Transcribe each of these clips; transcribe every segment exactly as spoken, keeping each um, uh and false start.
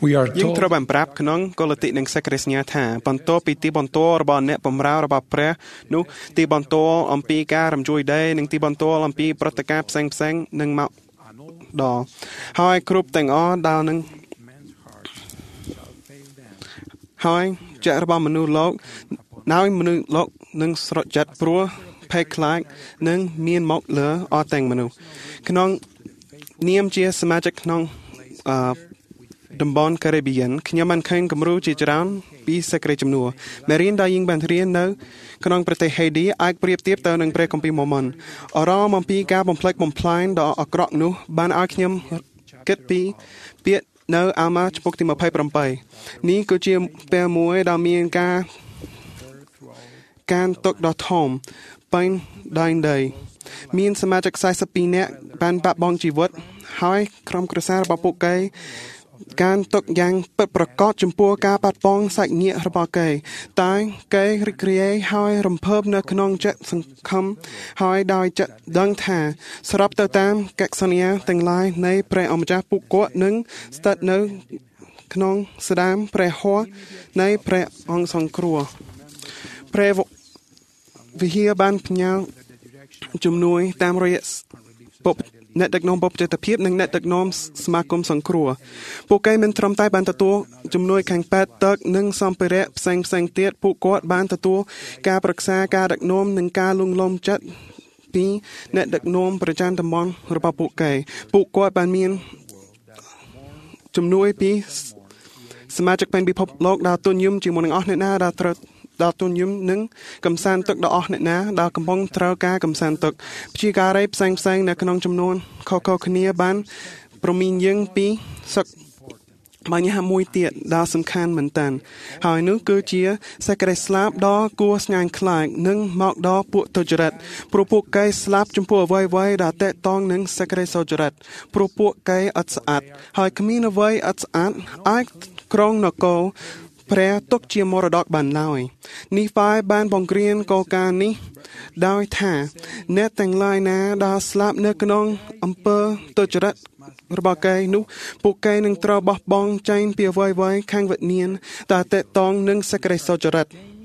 We are យើងត្រូវ told បានប្រាប់ក្នុងកុលតិនិងសេចក្តីសញ្ញាថាបន្ទាប់ពីទីបន្ទាល់របស់អ្នកបម្រើរបស់ព្រះនោះទីបន្ទាល់អំពីការរំជួយដីនិងទីបន្ទាល់អំពីព្រឹត្តិការណ៍ផ្សេងផ្សេងនឹងមកដល់ហើយគ្រប់ទាំងអស់ដល់នឹងហើយចាក់របស់មនុស្សលោកដោយមនុស្សលោកនឹងស្រកចិត្តព្រោះភ័យខ្លាចនឹងមានមកលើអស់ទាំងមនុស្សក្នុងនាមជាសមាជិកក្នុងអឺតំបន់ការ៉េប៊ីយ៉ានខ្ញុំបានឃើញគំរូជាច្រើនពីសេចក្តីជំនួសមេរៀនដែលយើងបានរៀននៅក្នុងប្រទេសហេឌីអាចប្រៀបធៀបទៅនឹងព្រះគម្ពីរម៉ូម៉ុនអារម្មណ៍អំពីការបំផ្លិចបំផ្លាញដ៏អាក្រក់នោះបានឲ្យខ្ញុំគិតពីពាក្យនៅអាម៉ាចំពុកទីម្ភៃប្រាំបីនេះគឺជាពេលមួយដែលមានការការទុកដ៏ធំបែនដែនដីមានសមាជិកสี่สิบពីរនាក់បានបាត់បង់ជីវិតហើយក្រុមគ្រួសាររបស់ពួកគេការទុកយ៉ាងពិតប្រាកដចំពោះការបាត់បង់សាច់ញាតិរបស់គេតែគេរីករាយហើយរំភើបនៅក្នុងចិត្តសង្ឃឹមហើយដោយចិត្តដឹងថាស្របទៅតាមកិច្ចសន្យាទាំងឡាយនៃព្រះអម្ចាស់ពួកគាត់នឹងស្ថិតនៅក្នុងស្ដាមព្រះហស្ថនៃព្រះអង្គសង្គ្រោះព្រះវិហារបានផ្ញើជំនួយតាមរយៈពុកអ្នកដឹកនាំបុព្វជិតភាពនិងអ្នកដឹកនាំសមាគមសង្គ្រោះពួកគេមិនត្រឹមតែបានទទួលជំនួយខាងពេទ្យទឹកនិងសម្ភារៈផ្សេងផ្សេងទៀតពួកគាត់បានទទួលការប្រឹក្សាការដឹកនាំនិងការលួងលោមចិត្តពីអ្នកដឹកនាំប្រចាំតំបន់របស់ពួកគេពួកគាត់បានមានជំនួយពីសមាជិកពេញពិភពលោកដែលទូនយំជាមួយនឹងអស់អ្នកណាដែលត្រូវដល់ទូនយំនឹងកំសាន្តទឹកដល់អស់អ្នកណាដែលកំពុងត្រូវការកំសាន្តទឹកព្យាការីផ្សេងផ្សេងនៅក្នុងចំនួនខុសៗគ្នាបានប្រមានយើងពីសឹកបញ្ហាមួយទៀតដែលសំខាន់មែនតើហើយនោះគឺជាសេចក្តីស្លាប់ដ៏គួរស្ញាញ់ខ្លាចនិងមកដល់ពួកទុច្ចរិតព្រោះពួកគេស្លាប់ចំពោះអ្វីៗដែលតេតងនឹងសេចក្តីសុចរិតព្រោះពួកគេអត់ស្អាតហើយគ្មានអ្វីអត់ស្អាតអាចក្រុងនគរព្រះទុកជាមរតកបានឡើយនេះហ្វាយបានបង្រៀនកលការនេះដោយថាអ្នកទាំងឡាយណាដែលស្លាប់នៅក្នុងអំពើទុច្ចរិតរបស់គេនោះពួកគេនឹងត្រូវបោះបង់ចេញពីអ្វីៗខាងវិញ្ញាណដែលតេតងនឹងសេចក្តីសុចរិត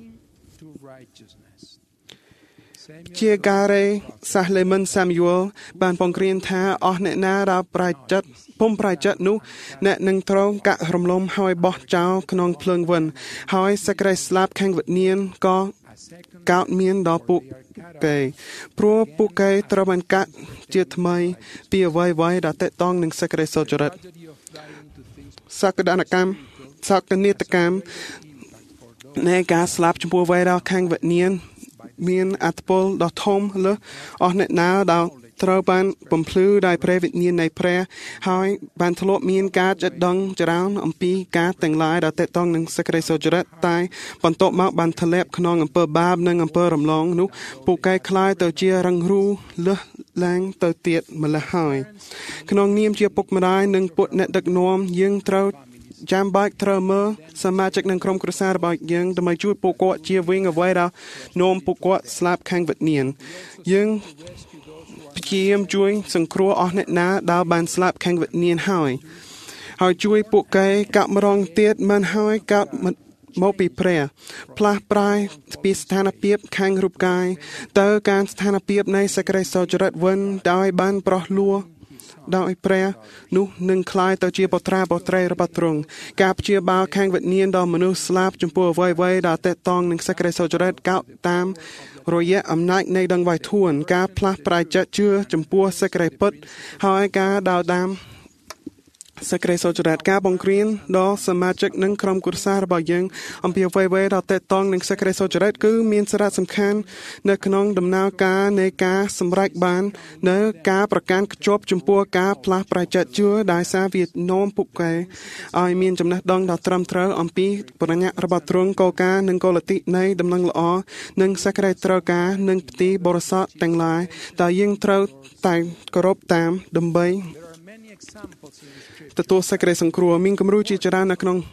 ជាការេសាសលេមិនសាមយូលបានបង្រៀនថាអស់អ្នកណាដែលប្រែចិត្តពុំប្រែចិត្តនោះអ្នកនឹងត្រូវកាក់រំលំហើយបោះចោលក្នុងភ្លើងវិនហើយសេចក្តីស្លាប់ខាងវិញ្ញាណក៏កើតមានដល់ពួកគេព្រោះពួកគេត្រូវបានកាត់ជាថ្មីពីអ្វីៗដែលតេតងនឹងសេចក្តីសុចរិតសក្តានកម្មសក្តានិតកម្មនៃការស្លាប់ចំពោះអ្វីដែលខាងវិញ្ញាណមានអត្តពលដ៏ធំលើសអស់អ្នកណាដែលត្រូវបានបំភ្លឺដោយព្រះវិញ្ញាណនៃព្រះហើយបានធ្លាប់មានការចិត្តដឹងច្រើនអំពីការទាំងឡាយដែលតេតងនឹងសេចក្តីសុចរិតតែបន្ទាប់មកបានធ្លាក់ក្នុងអំពើបាបនិងអំពើរំលងនោះពួកគេคล้ายទៅជារឹងរូសលើសឡើងទៅទៀតម្ល៉េះហើយក្នុងនាមជាពុកម្ដាយនិងពុទ្ធអ្នកដឹកនាំយើងត្រូវចាំបាច់ត្រូវមើលសមាជិកនិងក្រុមគ្រួសាររបស់យើងដើម្បីជួយពួកគាត់ជាវិញអ្វីដែលនាំពួកគាត់ស្លាប់ខាងវិញ្ញាណយើងព្យាយាមជួយសង្គ្រោះអស់អ្នកណាដែលបានស្លាប់ខាងវិញ្ញាណហើយហើយជួយពួកគេកាប់ម្ដងទៀតមិនហើយកាប់មកពីព្រះផ្លាស់ប្រែពីស្ថានភាពខាងរូបកាយទៅការស្ថានភាពនៃសេចក្តីសុចរិតវិញដោយបានប្រោះលួដោយព្រះនោះនឹងคล้ายទៅជាបុត្រាបុត្រីរបស់ទ្រង់ការព្យាបាលខាងវិញ្ញាណដល់មនុស្សស្លាប់ចំពោះអ្វីៗដែលតេតងនឹងសេចក្តីសុចរិតកោតតាមរយៈអំណាចនៃដងវាយធួនការផ្លាស់ប្រែចិត្តជឿចំពោះសេចក្តីពិតហើយការដើរតាមសេចក្តីសុចរិតការបង្រៀនដល់សមាជិកនិងក្រុមគ្រួសាររបស់យើងអំពីអ្វីៗដែលតេតងនឹងសេចក្តីសុចរិតគឺមានសារៈសំខាន់នៅក្នុងដំណើរការនៃការសម្រេចបាននៅការប្រកាន់ខ្ជាប់ចំពោះការផ្លាស់ប្រែចិត្តជឿដោយសារវានាំពួកគេឲ្យមានចំណេះដឹងដ៏ត្រឹមត្រូវអំពីបញ្ញត្តិរបស់ទ្រង់គោលការណ៍និងគោលលទ្ធិនៃដំណឹងល្អនិងសេចក្តីត្រូវការនិងផ្ទីបរិសុទ្ធទាំងឡាយដែលយើងត្រូវតែគោរពតាមដើម្បីទទួលសេចក្តីសង្គ្រោះមានគំរូជាច្រើននៅក្នុង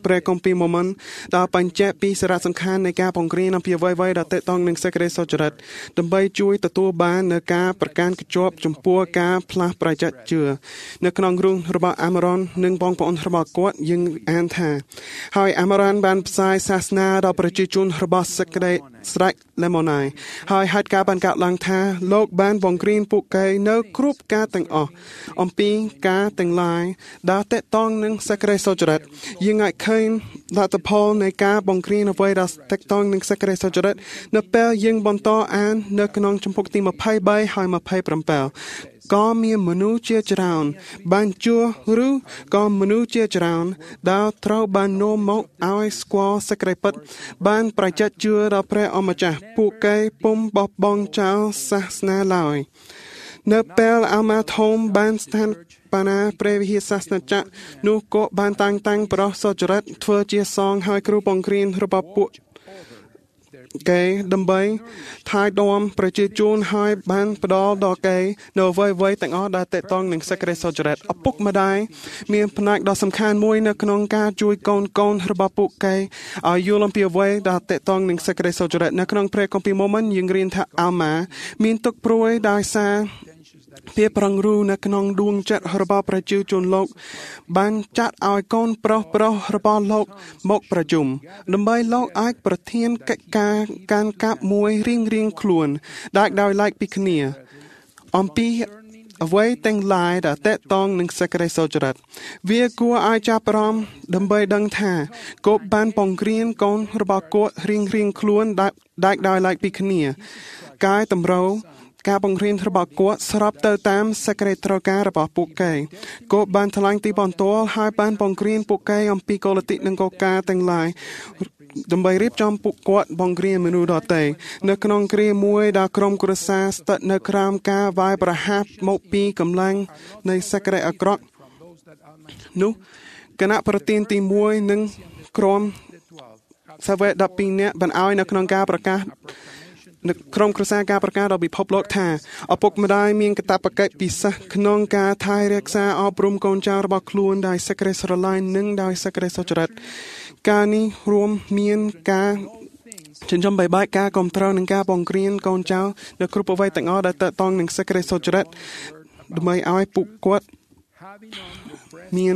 ព្រះគម្ពីរម៉ូមិនដែលបញ្ជាក់ពីសារៈសំខាន់នៃការបង្រៀនអំពីអ្វីៗដែលទាក់ទងនឹងសេចក្តីសុចរិតដើម្បីជួយទទួលបាននូវការប្រកាន់ខ្ជាប់ចំពោះការផ្លាស់ប្រតិជឿនៅក្នុងរូបរបស់អាម៉ារ៉ុននិងបងប្អូនរបស់គាត់យើងអានថាហើយអាម៉ារ៉ុនបានផ្សាយសាសនាដល់ប្រជាជនរបស់សេចក្តីស្រេចលេម៉ូណៃហើយហេតុការបានកើតឡើងថាលោកបានបង្រៀនពួកគេនៅគ្រប់ការទាំងអស់អំពីការទាំងឡាយដែលទាក់ទងនឹងសេចក្តីសុចរិតយើងអាចឃើញលទ្ធផលនៃការបង្រៀនអ្វីដែលទាក់ទងនឹងសេចក្តីសុចរិតនៅពេលយើងបន្តអាននៅក្នុងជំពូកទីยี่สิบสามហើយยี่สิบเจ็ดក៏មានមនុស្សជាច្រើនបានជួឬក៏មនុស្សជាច្រើនដែលត្រូវបាននាំមកឲ្យស្គាល់សេចក្តីពិតបានប្រតិជឿដល់ព្រះអម្ចាស់ពួកគេពុំបោះបង់ចោលសាសនាឡើយនៅពេលអាម៉ាធំបានស្ថានបាណាព្រះវិហារសាសនាចក្រនោះក៏បានតាំងតាំងប្រុសសុចរិតធ្វើជាសង្ឃហើយគ្រូបង្រៀនរបស់ពួកគេដើម្បីថែទាំប្រជាជនហើយបានផ្ដល់ដល់គេនៅអ្វីៗទាំងអស់ដែលទាក់ទងនឹងសេចក្តីសុចរិតឪពុកម្ដាយមានផ្នែកដ៏សំខាន់មួយនៅក្នុងការជួយកូនកូនរបស់ពួកគេឲ្យយល់អំពីអ្វីដែលទាក់ទងនឹងសេចក្តីសុចរិតនៅក្នុងព្រះគម្ពីរម៉ូមិនយើងរៀនថាអាម៉ាមានទុក្ខព្រួយដោយសារភាពប្រឹងរូនៅក្នុងដួងចិត្តរបស់ប្រជាជនលោកបានចាត់ឲ្យកូនប្រុសប្រុសរបស់លោកមកប្រជុំដើម្បីលោកអាចប្រធានកិច្ចការការកាប់មួយរៀងរៀងខ្លួនដែលដោយឡែកពីគ្នាអំពីអ្វីទាំងឡាយដែលទាក់ទងនឹងសេចក្តីសុចរិតវាគួរឲ្យចាប់អារម្មណ៍ដើម្បីដឹងថាគប់បានបង្រៀនកូនរបស់គាត់រៀងរៀងខ្លួនដែលដោយឡែកពីគ្នាកាយតម្រូវការបង្រៀនរបស់គាត់ស្របទៅតាមសេចក្តីត្រូវការរបស់ពួកគេគប់បានថ្លែងទីបន្ទាល់ហើយបានបង្រៀនពួកគេអំពីគោលលទ្ធិនិងគោលការណ៍ទាំងឡាយដើម្បីរៀបចំពួកគាត់បង្រៀនមនុស្សដទៃនៅក្នុងគ្រាមួយដែលក្រុមគ្រួសារស្ថិតនៅក្រោមការវាយប្រហារមកពីកម្លាំងនៃសេចក្តីអាក្រក់នោះគណៈប្រធានទីមួយនិងក្រុមសាវកដប់ពីរនាក់បានឲ្យនៅក្នុងការប្រកាសនៅក្រុមគ្រួសារការប្រកាសដល់ពិភពលោកថាឪពុកម្ដាយមានកាតព្វកិច្ចពិសេសក្នុងការថែរក្សាអប់រំកូនចៅរបស់ខ្លួនដោយសេចក្តីស្រឡាញ់និងដោយសេចក្តីសុចរិតការនេះរួមមានការចិញ្ចឹមបីបាច់ការគ្រប់គ្រងនិងការបង្រៀនកូនចៅនៅគ្រប់អ្វីទាំងអស់ដែលទាក់ទងនឹងសេចក្តីសុចរិតដើម្បីឲ្យពួកគាត់មាន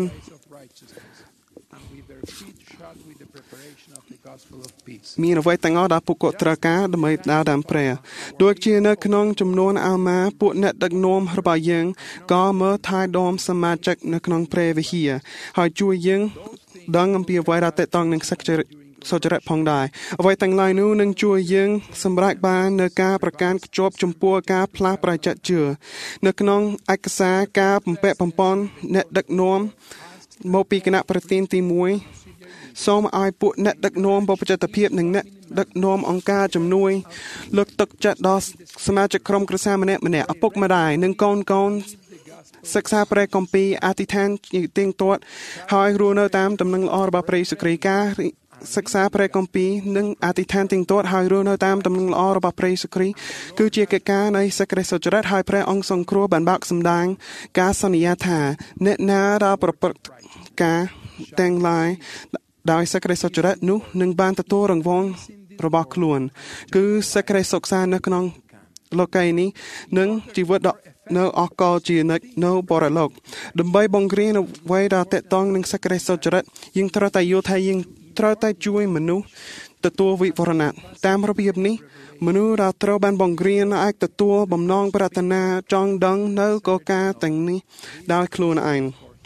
មានអ្វីទាំងអស់ដែលពួកគាត់ត្រូវការដើម្បីដើរតាមព្រះដូចជានៅក្នុងចំនួនអាម៉ាពួកអ្នកដឹកនាំរបស់យើងក៏មើលថែទាំសមាជិកនៅក្នុងព្រះវិហារហើយជួយយើងដឹងអំពីអ្វីដែលទាក់ទងនឹងសេចក្តីសុចរិតផងដែរអ្វីទាំងឡាយនោះនឹងជួយយើងសម្រេចបាននៅការប្រកាន់ខ្ជាប់ចំពោះការផ្លាស់ប្រតិជឿនៅក្នុងឯកសារការបំពាក់បំពន់អ្នកដឹកនាំមកពីគណៈប្រធានទីមួយសូមឲ្យពួកអ្នកដឹកនាំបព្វជិតភាពនិងអ្នកដឹកនាំអង្គការជំនួយលើកទឹកចិត្តដល់សមាជិកក្រុមគ្រួសារម្នាក់ម្នាក់ឪពុកម្ដាយនិងកូនកូនសិក្សាព្រះគម្ពីរអធិដ្ឋានជាទៀងទាត់ហើយរស់នៅតាមដំណឹងល្អរបស់ព្រះយេស៊ូវគ្រីស្ទការសិក្សាព្រះគម្ពីរនិងអធិដ្ឋានទៀងទាត់ហើយរស់នៅតាមដំណឹងល្អរបស់ព្រះយេស៊ូវគ្រីស្ទគឺជាកិច្ចការនៃសេចក្តីសុចរិតហើយព្រះអង្គទ្រង់គ្រោះបានបើកសម្ដែងការសន្យាថាអ្នកណាដែលប្រព្រឹត្តការទាំងឡាយដោយសេចក្តីសុចរិតនោះនឹងបានទទួលរង្វាន់របស់ខ្លួនគឺសេចក្តីសុខសាន្តនៅក្នុងលោកីយ៍នេះនិងជីវិតដ៏នៅអកលជានិច្ចនៅបរិលោកដើម្បីបង្រៀនអ្វីដែលទាក់ទងនឹងសេចក្តីសុចរិតយើងត្រូវតែយល់ថាយើងត្រូវតែជួយមនុស្សទទួលវិវរណៈតាមរបៀបនេះមនុស្សដែលត្រូវបានបង្រៀនអាចទទួលបំណងប្រាថ្នាចង់ដឹងនៅគោលការណ៍ទាំងនេះដោយខ្លួនឯង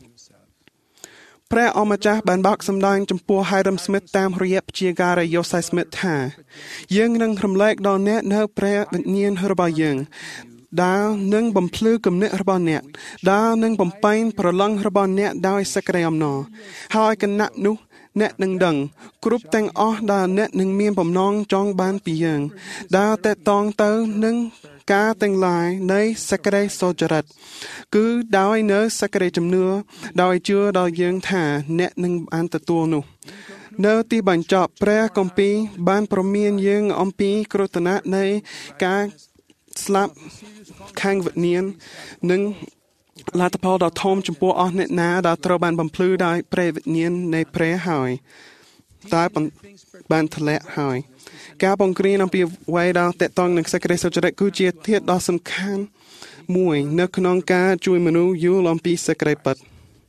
ព្រះអម្ចាស់បានបើកសម្ដែងចំពោះ Hiram Smith តាមរយៈព្យាការី Josiah Smith ថាយើងនឹងរំលែកដល់អ្នកនៅព្រះវិញ្ញាណរបស់យើងដែលនឹងបំភ្លឺគំនិតរបស់អ្នកដែលនឹងបំពេញប្រឡងរបស់អ្នកដោយសេចក្តីអំណរហើយគណៈនោះអ្នកនឹងដឹងគ្រប់ទាំងអស់ដែលអ្នកនឹងមានបំណងចង់បានពីយើងដែលតេតងទៅនឹងការទាំងឡាយនៃសេចក្តីសុចរិតគឺដោយនៅសេចក្តីជំនឿដោយជឿដល់យើងថាអ្នកនឹងបានទទួលនោះនៅទីបញ្ចប់ព្រះគម្ពីរបានព្រមានយើងអំពីគ្រោះថ្នាក់នៃការស្លាប់ខាងវិញ្ញាណនិងលទ្ធផលដ៏ធំចំពោះអស់អ្នកណាដែលត្រូវបានបំភ្លឺដោយព្រះវិញ្ញាណនៃព្រះហើយតើបានធ្លាក់ហើយការបង្រៀនអំពីអ្វីដែលតកតងនឹងសេចក្តីសុចរិតគឺជាធាតុដ៏សំខាន់មួយនៅក្នុងការជួយមនុស្សយល់អំពីសេចក្តីពិត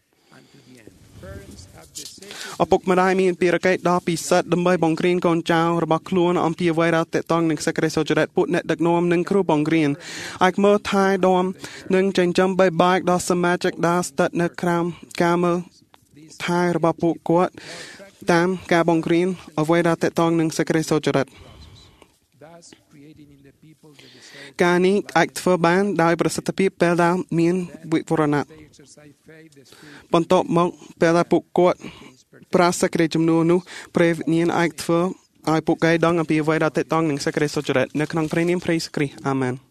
ឪពុកម្ដាយមានភារកិច្ចដ៏ពិសិដ្ឋដើម្បីបង្រៀនកូនចៅរបស់ខ្លួនអំពីអ្វីដែលតកតងនឹងសេចក្តីសុចរិតពួកអ្នកដឹកនាំនិងគ្រូបង្រៀនអាចមើលថែទាំនិងចិញ្ចឹមបីបាច់ដល់សមាជិកដែលស្ថិតនៅក្រោមការមើលថែរបស់ពួកគាត់តាមការបង្រៀនអ្វីដែលតកតងនឹងសេចក្តីសុចរិតការនេះអាចធ្វើបានដោយប្រសិទ្ធភាពពេលដែលមានវិវរណៈបន្ទាប់មកពេលដែលពួកគាត់ប្រាស្រ័យសេចក្តីជំនួសនោះព្រះវិញ្ញាណអាចធ្វើឲ្យពួកគេដឹងអំពីអ្វីដែលតកតងនឹងសេចក្តីសុចរិតនៅក្នុងព្រះនាមព្រះយេស៊ូវគ្រីស្ទអាមែន